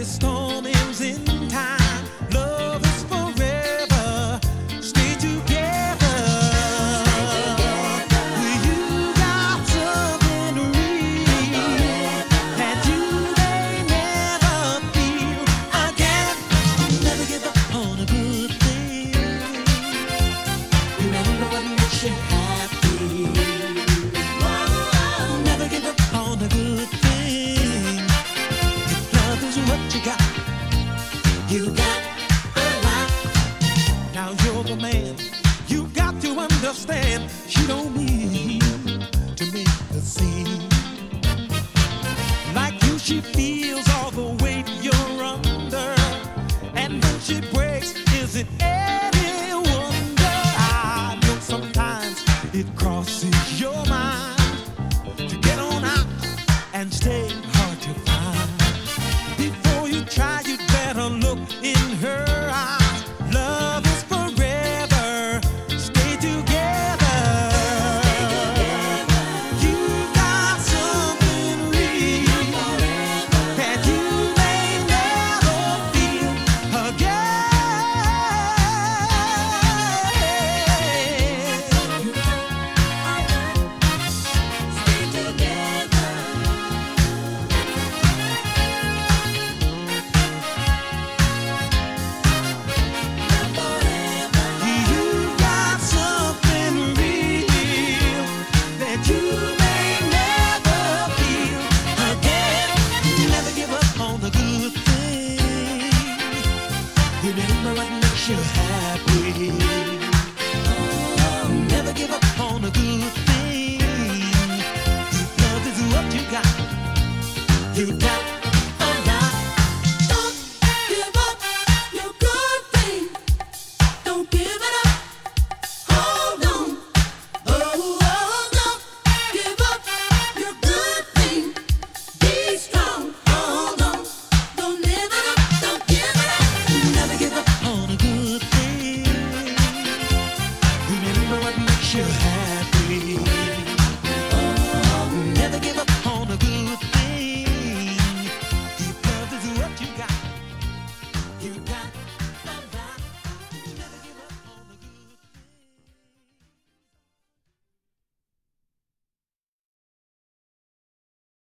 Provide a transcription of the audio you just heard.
storm ends in time. Love is forever. Stay together. You got something real that you may never feel again. Never give up on a good thing. You never know what makes you happy. Whoa, never give up on a good thing. If love is what you got, you got a lot. Now you're the man. You got to understand. You don't need to make the scene. Like you, she feels all the weight you're under. And when she breaks, is it any wonder? I know sometimes it crosses your mind.